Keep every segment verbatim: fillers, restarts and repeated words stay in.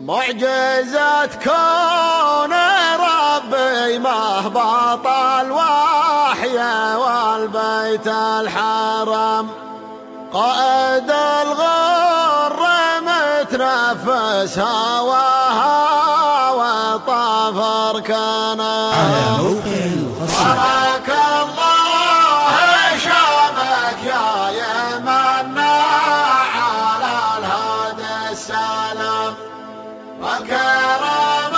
معجزة كون ربي مهبط الوحي والبيت الحرام، قائد الغر متنفس هواها وطاف أركانها. بارك الله شامك يا يمنا على الهدى السلام، وكرم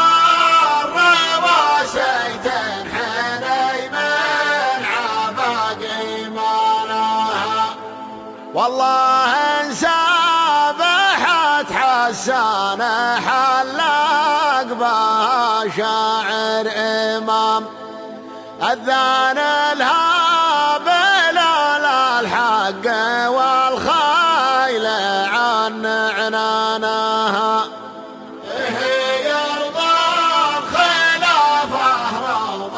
الرواسي تنحني من عبق إيمانها. والله إن سابحت حسان حلق بها شاعر إمام، أذان لها بلال الحق والخيل عن عنانها. يرضى بخلافه روض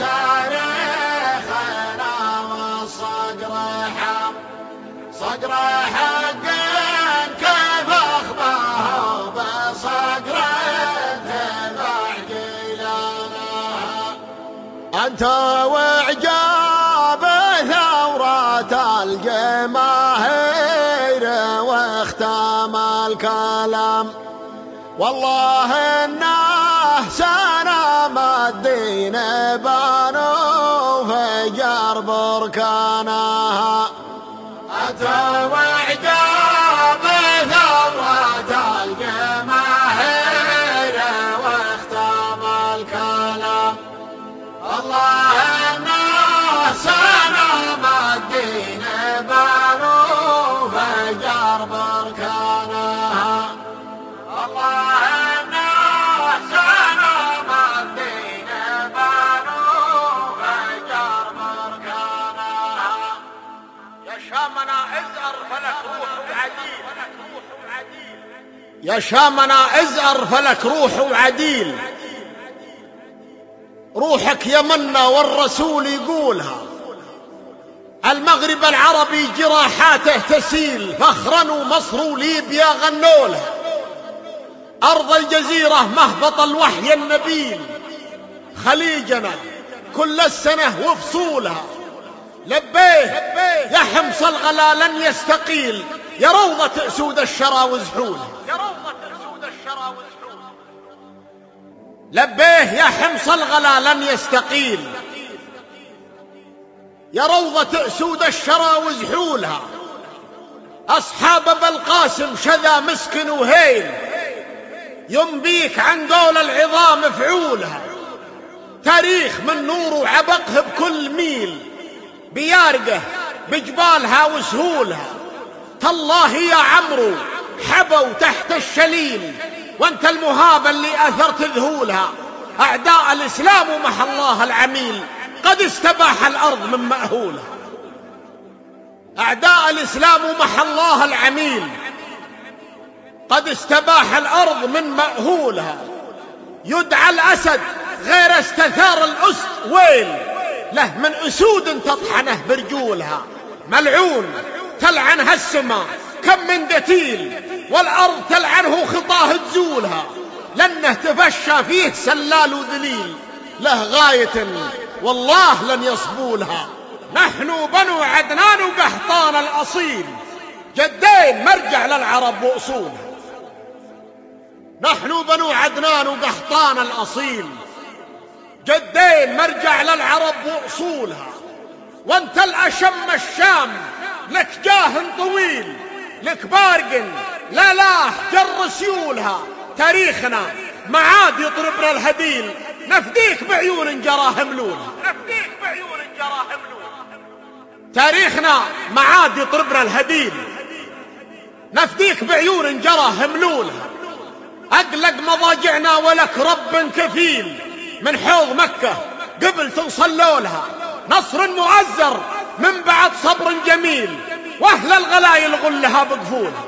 تاريخنا والصقر حم، صقر حق كيف أخباه بصقر تبع جيلانها. أنت وإعجاب ثورات الجماهير واختام الكلام، والله إنه سنام الدين بانوا في جرب بركانها. أنت وإعجاب ثورات الجماهير واختام الكلام، الله إنه سنام الدين بانوا في جرب بركانها. الله إنه سنام الدين بانوا في جرب بركانها. يا شامنا ازأر فلك روح وعديل، يا شامنا ازأر فلك روح وعديل، روحك يمنا والرسول يقولها. المغرب العربي جراحاته تسيل، فخرا ومصر وليبيا غنولها. أرض الجزيرة مهبط الوحي النبيل، خليجنا كل السنة وفصولها. لبيه يا حمص الغلا لن يستقيل، يا روضة أسود الشرى وزحولها. لبيه يا حمص الغلا لن يستقيل، يا روضة أسود الشرى وزحولها. أصحاب بالقاسم شذا مسكن وهيل، ينبيك عن قول العظام فعولها. تاريخ من نور وعبقه بكل ميل، بيارقه بجبالها وسهولها. تالله يا عمرو حبوا تحت الشليل، وانت المهابة اللي أثرت ذهولها. أعداء الإسلام ومح الله العميل، قد استباح الأرض من مأهولها. أعداء الإسلام ومح الله العميل، قد استباح الأرض من مأهولها. يدعى الأسد غير استثار الأسد ويل، له من أسود تطحنه برجولها. ملعون تلعنها السماء كم من قتيل، والأرض تلعنه خطاه تزولها. لأنه تفشى فيه سلال وذليل، له غاية والله لن يصبولها. نحن بنو عدنان وقحطان الأصيل، جدين مرجع للعرب وأصولها. نحن بنو عدنان وقحطان الأصيل، جدين مرجع للعرب وأصولها. وانت الأشم الشام لك جاه طويل، لك بارق لا لا جر سيولها. تاريخنا معاد يضربنا الهديل، نفديك بعيون جراهم لولها. نفديك بعيون جراهم لولها. تاريخنا معاد يضربنا الهديل، نفديك بعيون جراهم لولها. أقلق مضاجعنا ولك رب كفيل، من حوض مكة قبل توصلوا لها. نصر مؤزر من بعد صبر جميل، واهل الغلايل غلها بقفولها.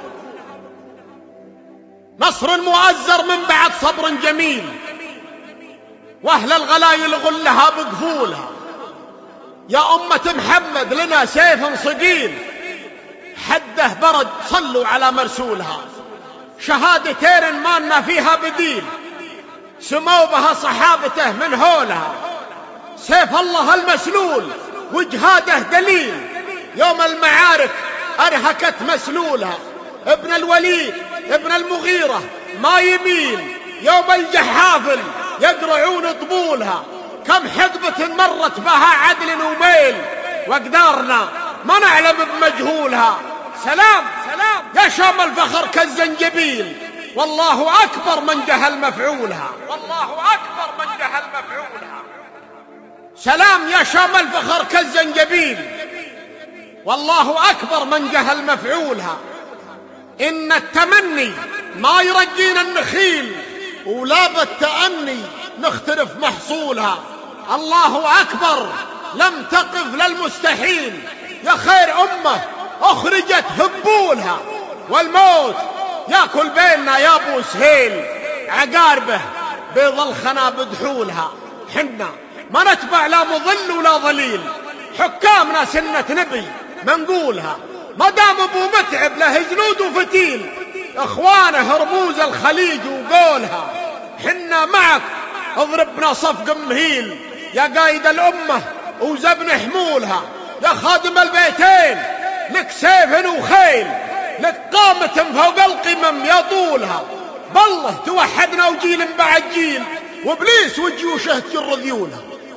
نصر مؤزر من بعد صبر جميل، واهل الغلايل غلها بقفولها. يا أمة محمد لنا سيف صقيل، حده برد صلوا على مرسولها. شهادتين ما لنا فيها بديل، سموا بها صحابته من هولها. سيف الله المسلول وجهاده دليل، يوم المعارك أرهكت مسلولها. ابن الوليد ابن المغيرة ما يميل، يوم الجحافل يقرعون طبولها. كم حقبة مرت بها عدل وميل، وقدارنا ما نعلم بمجهولها. سلام سلام يا شام الفخر كالزنجبيل، والله أكبر من جهل مفعولها. والله أكبر من جهل مفعولها. سلام يا شام الفخر كالزنجبيل، والله أكبر من جهل مفعولها. إن التمني ما يرجينا النخيل، ولا بالتأني نختلف محصولها. الله أكبر لم تقف للمستحيل، يا خير أمة أخرجت هبولها. والموت ياكل بيننا يا أبو سهيل، عقاربه بيض الخنا بدحولها. حنا ما نتبع لا مضل ولا ظليل، حكامنا سنة نبي منقولها. ما دام ابو متعب له جنود وفتيل، اخوانه رموز الخليج وقولها. حنا معك اضربنا صفق مهيل، يا قايد الامه وزبن حمولها. يا خادم البيتين لك سيف وخيل، لك قامة فوق القمم يا طولها. بالله توحدنا وجيل بعد جيل، وابليس وجيوشه تجر ذيولها.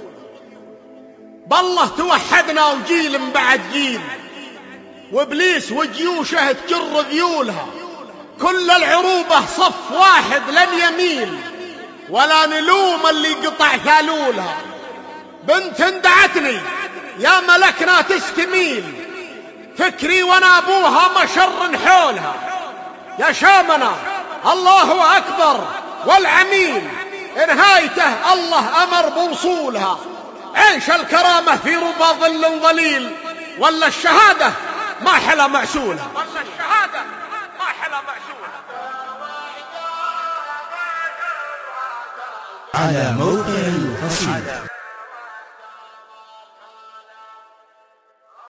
بالله توحدنا وجيل بعد جيل، وابليس وجيوشه تجر ذيولها. كل العروبة صف واحد لن يميل، ولا نلوم اللي قطع ثالولها. بنت دعتني يا ملكنا تستميل، فكري وانا ابوها مشر حولها. يا شامنا الله اكبر والعميل، نهايته الله امر بوصولها. عيش الكرامة في ربا ظل ظليل، ولا الشهادة ما حلا معسولها. ولا الشهادة ما حلا معسولها. على موقع القصيدة.